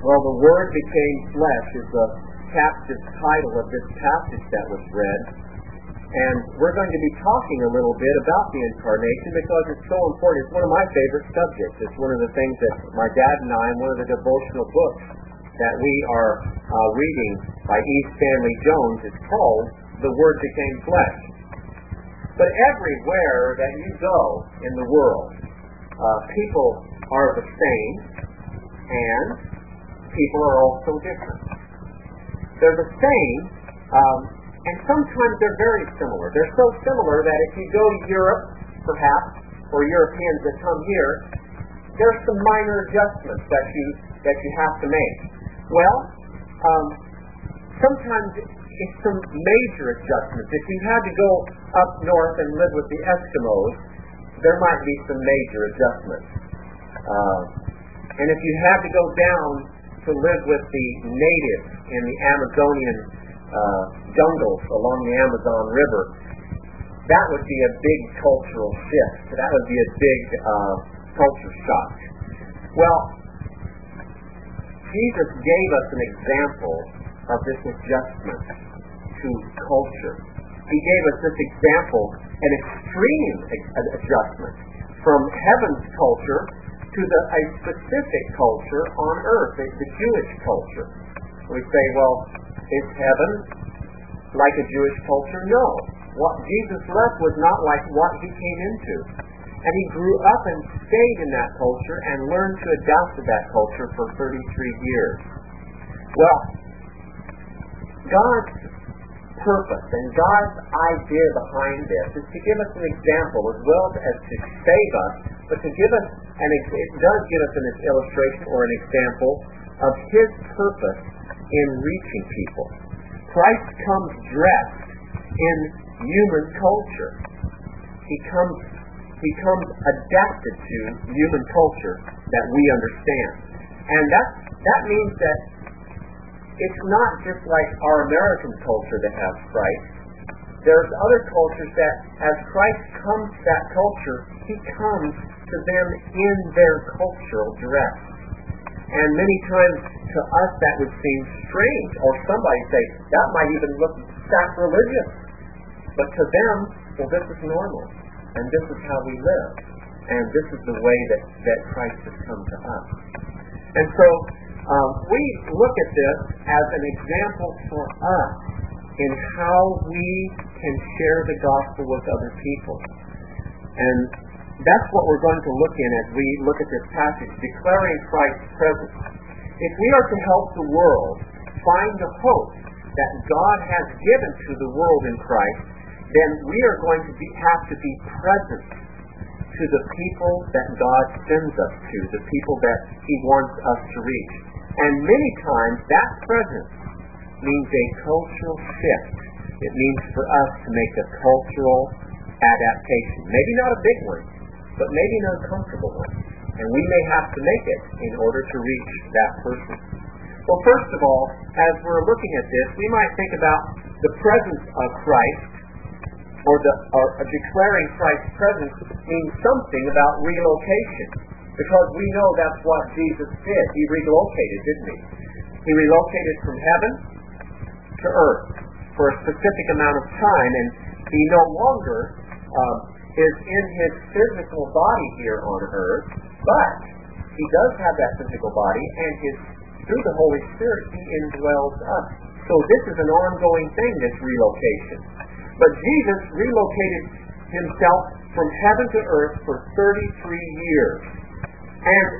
Well, the Word became flesh is the captive title of this passage that was read. And we're going to be talking a little bit about the Incarnation because it's so important. It's one of my favorite subjects. It's one of the things that my dad and I, one of the devotional books that we are reading by E. Stanley Jones, is called The Word Became Flesh. But everywhere that you go in the world, people are the same, and people are also different. They're the same, and sometimes they're very similar. They're so similar that if you go to Europe, perhaps, or Europeans that come here, there's some minor adjustments that you have to make. Well, sometimes it's some major adjustments. If you had to go up north and live with the Eskimos, there might be some major adjustments. And if you had to go down to live with the natives in the Amazonian jungles along the Amazon River, that would be a big cultural shift. That would be a big culture shock. Well, Jesus gave us an example of this adjustment to culture. He gave us this example, an extreme adjustment from heaven's culture to a specific culture on earth, the Jewish culture. We say, well, is heaven like a Jewish culture? No. What Jesus left was not like what he came into. And he grew up and stayed in that culture and learned to adapt to that culture for 33 years. Well, God's purpose and God's idea behind this is to give us an example as well as to save us, but to give us, and it does give us an illustration or an example of his purpose in reaching people. Christ comes dressed in human culture. He comes adapted to human culture that we understand. And that means that it's not just like our American culture that has Christ. There's other cultures that, as Christ comes to that culture, he comes to them in their cultural dress. And many times to us that would seem strange, or somebody say, that might even look sacrilegious. But to them, well, this is normal. And this is how we live. And this is the way that Christ has come to us. And so we look at this as an example for us in how we can share the gospel with other people. And that's what we're going to look in as we look at this passage, declaring Christ's presence. If we are to help the world find the hope that God has given to the world in Christ, then we are going to have to be present to the people that God sends us to, the people that he wants us to reach. And many times that presence means a cultural shift. It means for us to make a cultural adaptation. Maybe not a big one, but maybe an uncomfortable one. And we may have to make it in order to reach that person. Well, first of all, as we're looking at this, we might think about the presence of Christ, or declaring Christ's presence means something about relocation. Because we know that's what Jesus did. He relocated, didn't he? He relocated from heaven to earth for a specific amount of time, and he no longer is in his physical body here on earth, but he does have that physical body, and through the Holy Spirit, he indwells us. So this is an ongoing thing, this relocation. But Jesus relocated himself from heaven to earth for 33 years. And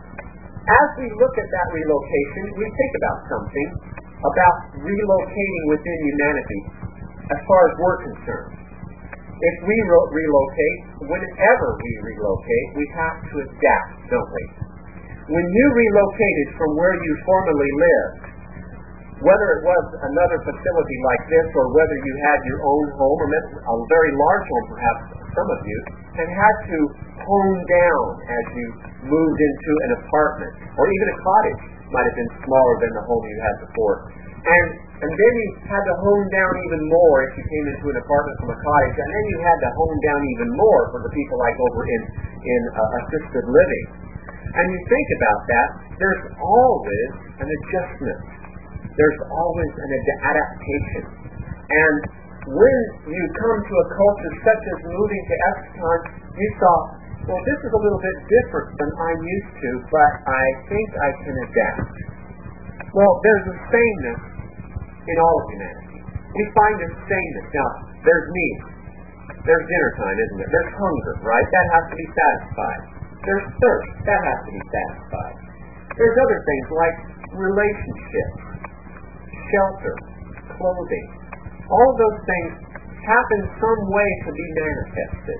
as we look at that relocation, we think about something about relocating within humanity as far as we're concerned. If we relocate, whenever we relocate, we have to adapt, don't we? When you relocated from where you formerly lived, whether it was another facility like this or whether you had your own home, or a very large home perhaps, some of you, and had to hone down as you moved into an apartment, or even a cottage might have been smaller than the home you had before. And then you had to hone down even more if you came into an apartment from a cottage, and then you had to hone down even more for the people like over in assisted living. And you think about that, there's always an adjustment. There's always an adaptation. And when you come to a culture such as moving to Eschaton, you thought, well, this is a little bit different than I'm used to, but I think I can adapt. Well, there's a sameness in all of humanity. We find a sameness. Now, there's need. There's dinner time, isn't it? There's hunger, right? That has to be satisfied. There's thirst. That has to be satisfied. There's other things like relationships, shelter, clothing. All of those things have in some way to be manifested.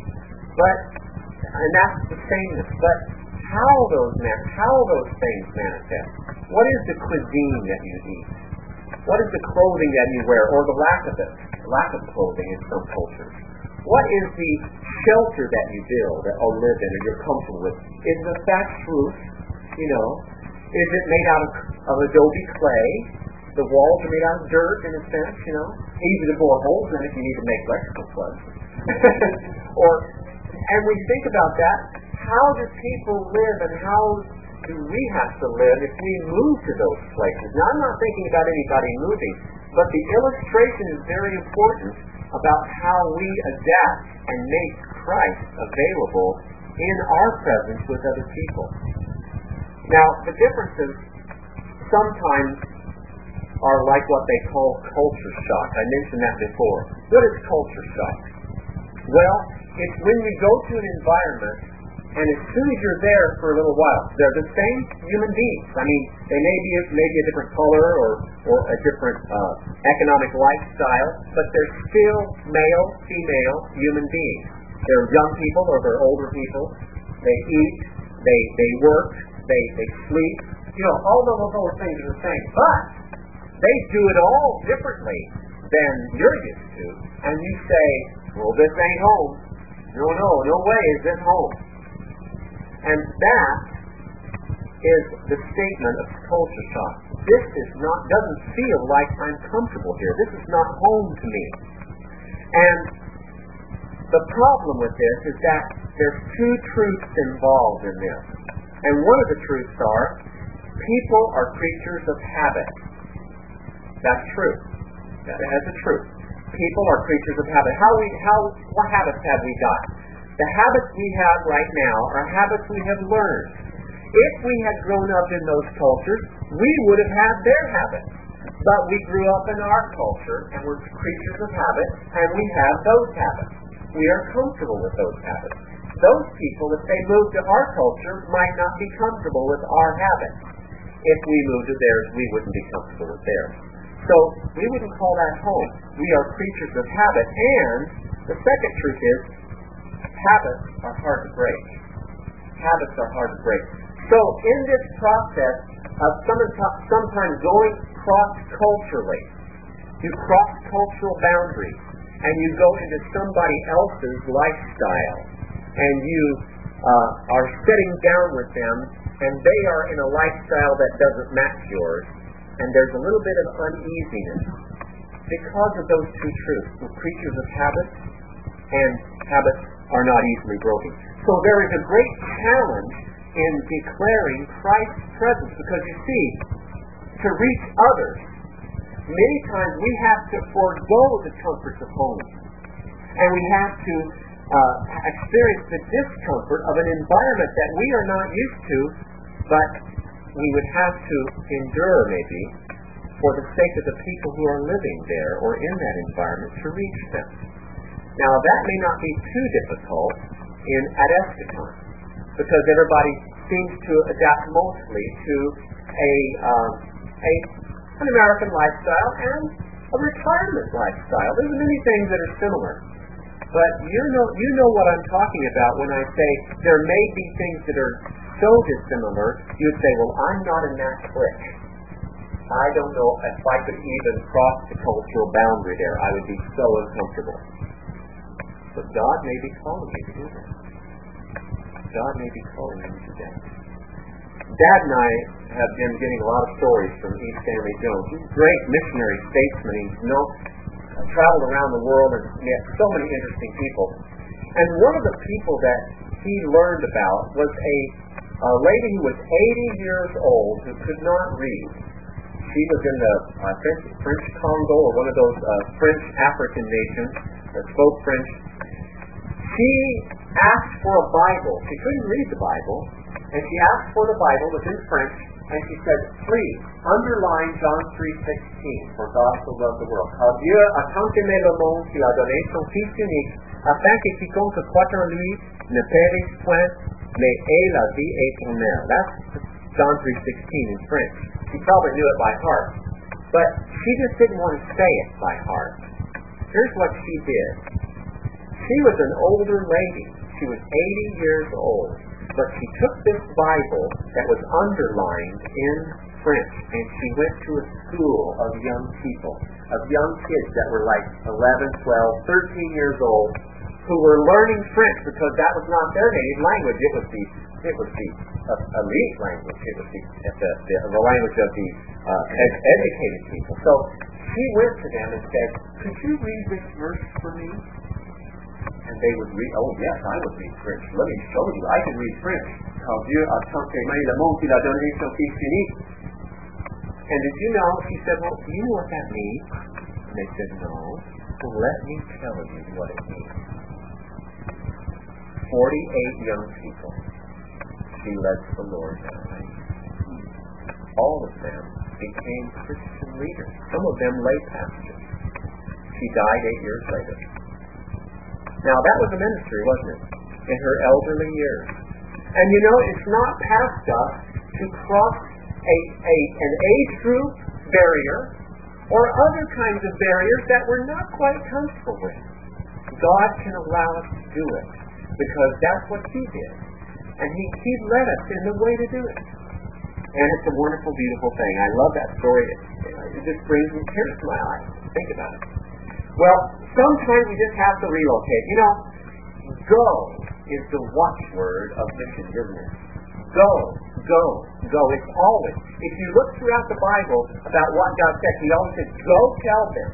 And that's the sameness. But how those things manifest? What is the cuisine that you eat? What is the clothing that you wear, or the lack of it? Lack of clothing in some cultures. What is the shelter that you build or live in or you're comfortable with? Is it a thatched roof? Is it made out of adobe clay? The walls are made out of dirt, in a sense, Easy to bore holes in if you need to make electrical plugs. And we think about that. How do people live, and how do we have to live if we move to those places? Now, I'm not thinking about anybody moving, but the illustration is very important about how we adapt and make Christ available in our presence with other people. Now, the differences sometimes are like what they call culture shock. I mentioned that before. What is culture shock? Well, it's when we go to an environment, and as soon as you're there for a little while, they're the same human beings. I mean, they may be a different color or a different economic lifestyle, but they're still male, female human beings. They're young people or they're older people. They eat, they work, they sleep. All of those things are the same. But they do it all differently than you're used to. And you say, well, this ain't home. No way is this home. And that is the statement of culture shock. This doesn't feel like I'm comfortable here. This is not home to me. And the problem with this is that there's two truths involved in this. And one of the truths are, people are creatures of habit. That's true. That's a truth. People are creatures of habit. What habits have we got? The habits we have right now are habits we have learned. If we had grown up in those cultures, we would have had their habits. But we grew up in our culture, and we're creatures of habit, and we have those habits. We are comfortable with those habits. Those people, if they moved to our culture, might not be comfortable with our habits. If we moved to theirs, we wouldn't be comfortable with theirs. So we wouldn't call that home. We are creatures of habit. And the second truth is, habits are hard to break. Habits are hard to break. So in this process of sometimes going cross-culturally, you cross cultural boundaries, and you go into somebody else's lifestyle, and you are sitting down with them, and they are in a lifestyle that doesn't match yours, and there's a little bit of uneasiness because of those two truths. We're creatures of habit, and habits are not easily broken. So there is a great challenge in declaring Christ's presence, because you see, to reach others, many times we have to forego the comforts of home, and we have to experience the discomfort of an environment that we are not used to, but we would have to endure maybe for the sake of the people who are living there or in that environment to reach them. Now that may not be too difficult at Eschaton, because everybody seems to adapt mostly to an American lifestyle and a retirement lifestyle. There's many things that are similar. But you know what I'm talking about when I say there may be things that are so dissimilar, you'd say, well, I'm not in that clique. I don't know if I could even cross the cultural boundary there. I would be so uncomfortable. But God may be calling you to do that. God may be calling you to do that. Dad and I have been getting a lot of stories from E. Stanley Jones. He's a great missionary statesman. He's traveled around the world and met so many interesting people. And one of the people that he learned about was a a lady who was 80 years old who could not read. She was in the French Congo, or one of those French African nations that spoke French. She asked for a Bible. She couldn't read the Bible, and she asked for the Bible. It was in French, and she said, please, underline John 3:16, for God so loved the world. Car Dieu a tant aimé le monde qu'il a donné son Fils unique, afin que quiconque croit en lui ne périsse point, mais ait la vie éternelle. That's John 3:16 in French. She probably knew it by heart, but she just didn't want to say it by heart. Here's what she did. She was an older lady. She was 80 years old, but she took this Bible that was underlined in French, and she went to a school of young people, of young kids that were like 11, 12, 13 years old, who were learning French because that was not their native language. It was the elite language. It was the language of the educated people. So she went to them and said, could you read this verse for me? And they would read, oh yes, I would read French. Let me show you, I can read French. Car Dieu a tant aimé le monde qu'il a donné son Fils unique. And did you know, she said, well, do you know what that means? And they said, no. Well, let me tell you what it means. 48 young people she led to the Lord that way. All of them became Christian leaders. Some of them lay pastors. She died 8 years later. Now, that was a ministry, wasn't it? In her elderly years. And you know, it's not past us to cross an age group barrier or other kinds of barriers that we're not quite comfortable with. God can allow us to do it because that's what He did. And He led us in the way to do it. And it's a wonderful, beautiful thing. I love that story. It just brings tears to my eyes. Think about it. Well, sometimes we just have to relocate. You know, go is the watchword of missions, isn't it? Go, go, go. It's always. If you look throughout the Bible about what God said, He always said, go tell them.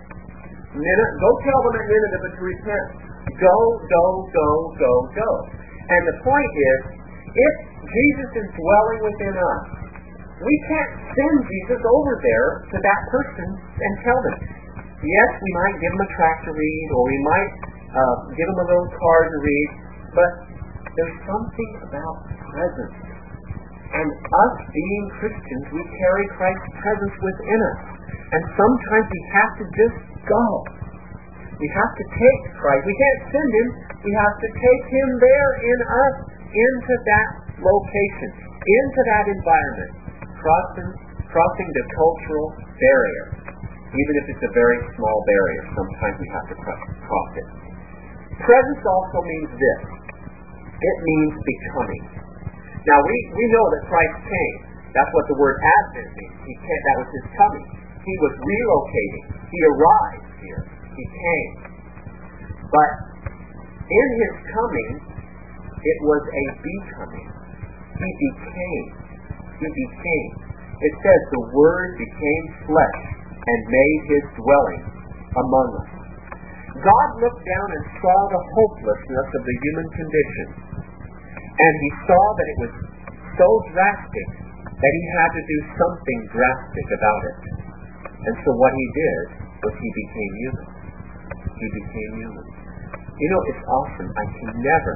Go tell them at Nineveh to repent. Go, go, go, go, go. And the point is, if Jesus is dwelling within us, we can't send Jesus over there to that person and tell them. Yes, we might give them a tract to read, or we might give them a little card to read, but there's something about presence. And us being Christians, we carry Christ's presence within us. And sometimes we have to just go. We have to take Christ. We can't send Him. We have to take Him there in us, into that location, into that environment, crossing the cultural barrier. Even if it's a very small barrier, sometimes we have to cross it. Presence also means this. It means becoming. Now, we know that Christ came. That's what the word Advent means. He came, that was His coming. He was relocating. He arrived here. He came. But in His coming, it was a becoming. He became. He became. It says the Word became flesh and made His dwelling among us. God looked down and saw the hopelessness of the human condition. And He saw that it was so drastic that He had to do something drastic about it. And so what He did was He became human. He became human. You know, it's awesome. I can never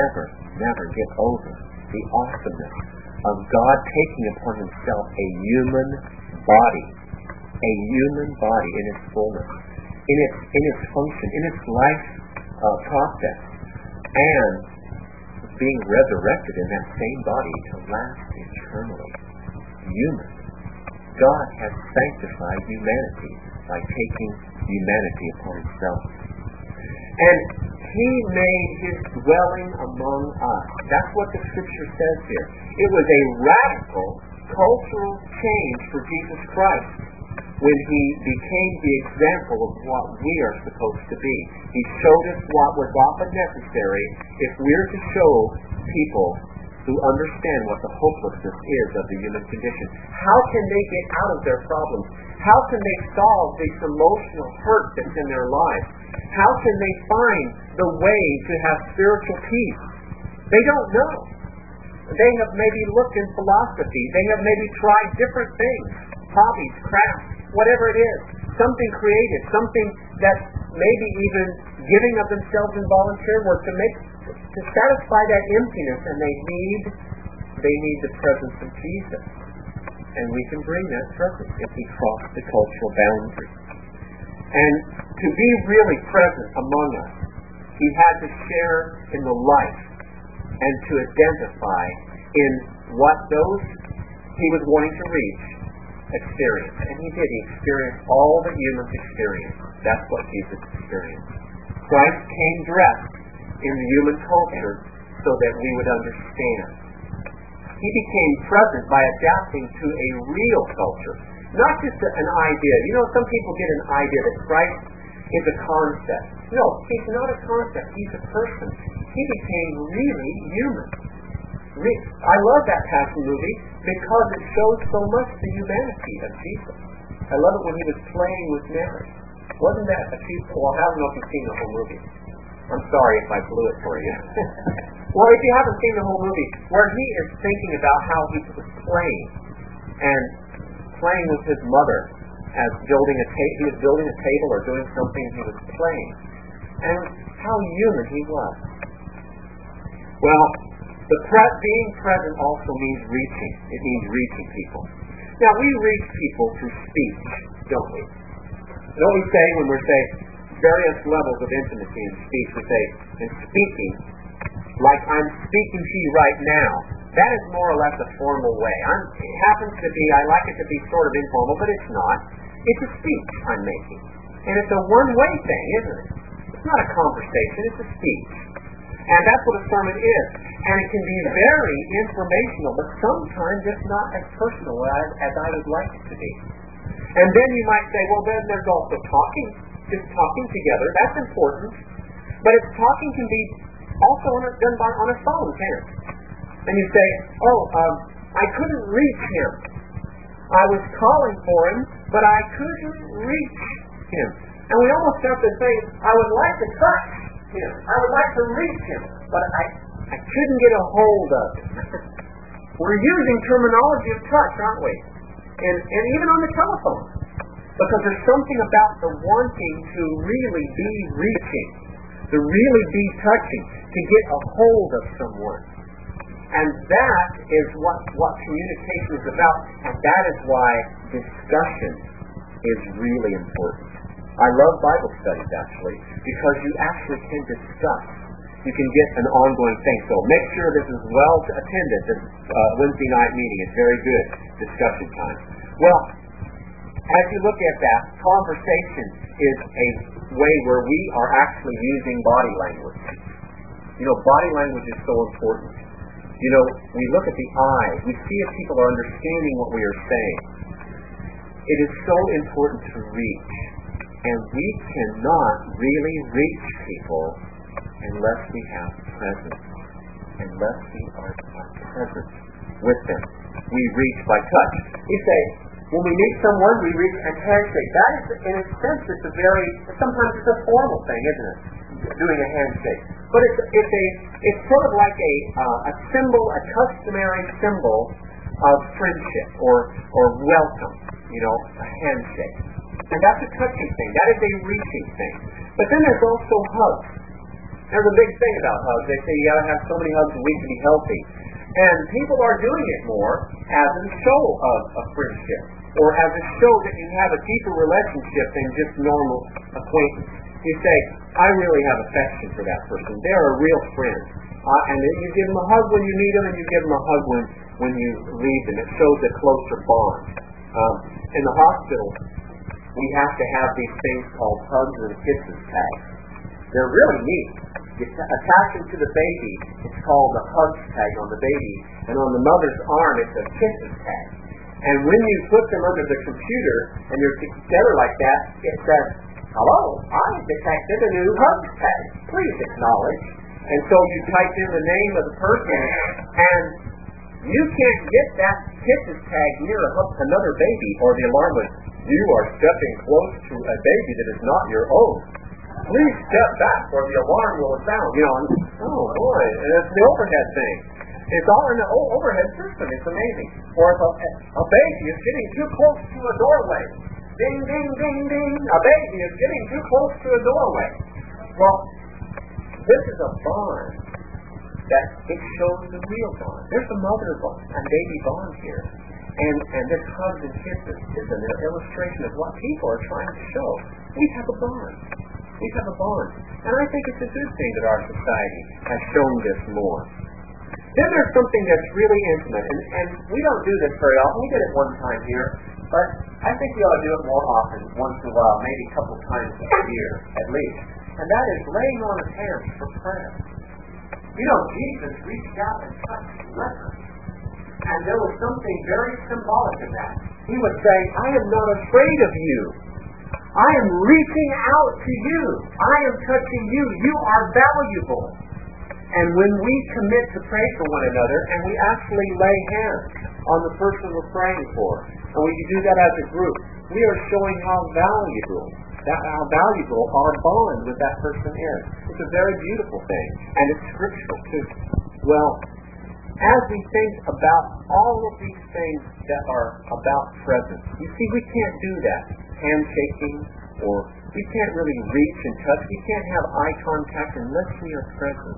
get over the awesomeness of God taking upon Himself a human body. A human body in its fullness, in its function, in its life process, and being resurrected in that same body to last eternally. Human. God has sanctified humanity by taking humanity upon Himself. And He made His dwelling among us. That's what the Scripture says here. It was a radical cultural change for Jesus Christ when He became the example of what we are supposed to be. He showed us what was often necessary if we're to show people who understand what the hopelessness is of the human condition. How can they get out of their problems? How can they solve this emotional hurt that's in their lives? How can they find the way to have spiritual peace? They don't know. They have maybe looked in philosophy. They have maybe tried different things, hobbies, crafts, whatever it is, something creative, something that maybe even giving of themselves in volunteer work to satisfy that emptiness, and they need the presence of Jesus. And we can bring that presence if we cross the cultural boundary. And to be really present among us, he had to share in the life and to identify in what those he was wanting to reach experience. And he did. He experienced all that humans experience. That's what Jesus experienced. Christ came dressed in the human culture so that we would understand. He became present by adapting to a real culture, not just an idea. You know, some people get an idea that Christ is a concept. No, he's not a concept. He's a person. He became really human. I love that Passion movie because it shows so much the humanity of Jesus. I love it when he was playing with Mary. Wasn't that a cute? Well, I don't know if you've seen the whole movie. I'm sorry if I blew it for you. Well, if you haven't seen the whole movie, where he is thinking about how he was playing with his mother as he was building a table or doing something, he was playing, and how human he was. Well, being present also means reaching. It means reaching people. Now, we reach people through speech, don't we? Don't we say, when we're saying various levels of intimacy in speech, we say, in speaking, like I'm speaking to you right now, that is more or less a formal way. It happens to be, I like it to be sort of informal, but it's not. It's a speech I'm making. And it's a one-way thing, isn't it? It's not a conversation, it's a speech. And that's what a sermon is. And it can be very informational, but sometimes it's not as personal as I would like it to be. And then you might say, well, then there's also talking, just talking together. That's important. But talking can be also done on a phone, can't it? And you say, I couldn't reach him. I was calling for him, but I couldn't reach him. And we almost have to say, I would like to touch him. I would like to reach him, but I couldn't get a hold of him. We're using terminology of touch, aren't we? And even on the telephone. Because there's something about the wanting to really be reaching, to really be touching, to get a hold of someone. And that is what communication is about. And that is why discussion is really important. I love Bible studies, actually, because you actually can discuss. You can get an ongoing thing. So make sure this is well attended, this Wednesday night meeting. It's very good discussion time. Well, as you look at that, conversation is a way where we are actually using body language. You know, body language is so important. You know, we look at the eyes. We see if people are understanding what we are saying. It is so important to reach. And we cannot really reach people unless we have presence. Unless we are present with them. We reach by touch. We say, when we meet someone, we reach and handshake. That is, in a sense, sometimes it's a formal thing, isn't it? Doing a handshake. But it's sort of like a symbol, a customary symbol of friendship or welcome, a handshake. And that's a touching thing. That is a reaching thing. But then there's also hugs. There's a big thing about hugs. They say you got to have so many hugs a week to be healthy. And people are doing it more as a show of friendship, or as a show that you have a deeper relationship than just normal acquaintance. You say, I really have affection for that person. They're a real friend. And you give them a hug when you meet them, and you give them a hug when you leave them. It shows a closer bond. In the hospital, we have to have these things called hugs and kisses tags. They're really neat. You attach them to the baby. It's called the hugs tag on the baby. And on the mother's arm, it's a kisses tag. And when you put them under the computer, and you're together like that, it says, hello, I detected a new hugs tag. Please acknowledge. And so you type in the name of the person, and you can't get that kisses tag near another baby, or the alarm was, you are stepping close to a baby that is not your own. Please step back or the alarm will sound. Oh boy, and it's the overhead thing. It's all in the overhead system. It's amazing. Or if a baby is getting too close to a doorway. Ding, ding, ding, ding. A baby is getting too close to a doorway. Well, this is a bond that it shows the real bond. There's a mother bond and baby bond here. And this hugs and kisses is an illustration of what people are trying to show. We have a bond. We have a bond. And I think it's a good thing that our society has shown this more. Then there's something that's really intimate, and we don't do this very often. We did it one time here, but I think we ought to do it more often, once in a while, maybe a couple times a year at least. And that is laying on of hands for prayer. You know, Jesus reached out and touched lepers. And there was something very symbolic in that. He was saying, I am not afraid of you. I am reaching out to you. I am touching you. You are valuable. And when we commit to pray for one another, and we actually lay hands on the person we're praying for, and we do that as a group, we are showing how valuable our bond with that person is. It's a very beautiful thing, and it's scriptural too. Well, as we think about all of these things that are about presence, you see, we can't do that. Handshaking, or we can't really reach and touch. We can't have eye contact unless we are present.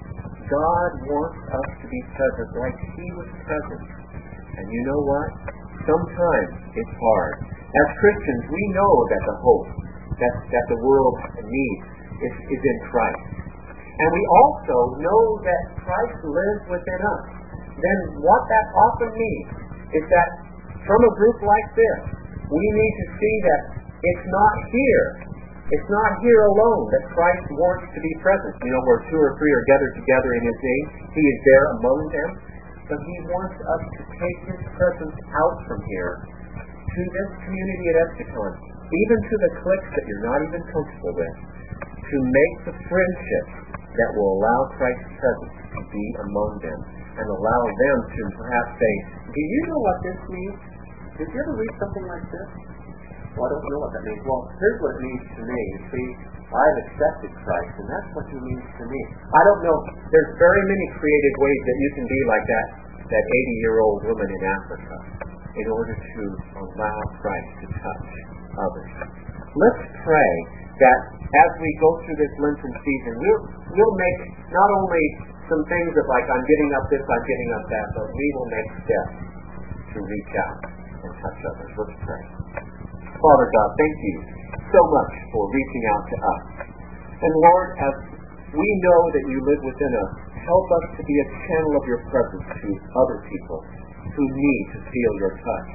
God wants us to be present like He was present. And you know what? Sometimes it's hard. As Christians, we know that the hope that the world needs is in Christ. And we also know that Christ lives within us. Then what that often means is that from a group like this, we need to see that it's not here. It's not here alone that Christ wants to be present. You know, where two or three are gathered together in His name, He is there among them. But He wants us to take His presence out from here to this community at Eschaton, even to the cliques that you're not even comfortable with, to make the friendships that will allow Christ's presence to be among them and allow them to perhaps say, do you know what this means? Did you ever read something like this? Well, I don't know what that means. Well, here's what it means to me. You see, I've accepted Christ, and that's what He means to me. I don't know. There's very many creative ways that you can be like that 80-year-old woman in Africa in order to allow Christ to touch others. Let's pray that as we go through this Lenten season, we'll make not only some things of like, I'm getting up this, I'm getting up that, but we will make steps to reach out and touch others. Let's pray. Father God, thank you so much for reaching out to us. And Lord, as we know that you live within us, help us to be a channel of your presence to other people who need to feel your touch.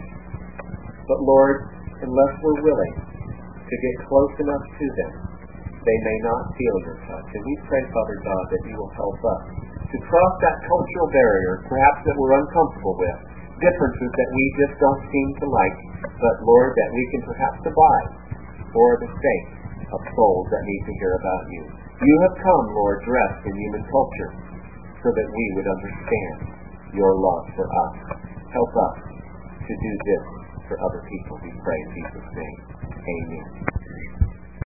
But Lord, unless we're willing to get close enough to them, they may not feel your touch. And we pray, Father God, that you will help us to cross that cultural barrier, perhaps that we're uncomfortable with, differences that we just don't seem to like, but Lord, that we can perhaps abide for the sake of souls that need to hear about you. You have come, Lord, dressed in human culture so that we would understand your love for us. Help us to do this for other people, we pray in Jesus' name. Amen.